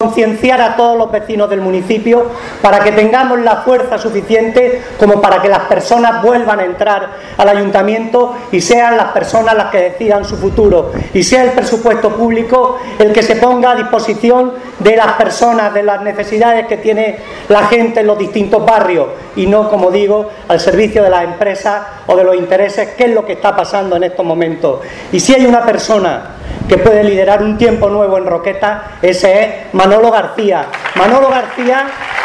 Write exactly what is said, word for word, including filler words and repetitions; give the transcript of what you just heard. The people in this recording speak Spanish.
concienciar a todos los vecinos del municipio para que tengamos la fuerza suficiente como para que las personas vuelvan a entrar al ayuntamiento y sean las personas las que decidan su futuro, y sea el presupuesto público el que se ponga a disposición de las personas, de las necesidades que tiene la gente en los distintos barrios, y no, como digo, al servicio de las empresas o de los intereses, que es lo que está pasando en estos momentos. Y si hay una persona que puede liderar un tiempo nuevo en Roquetas, ese es Manolo García. Manolo García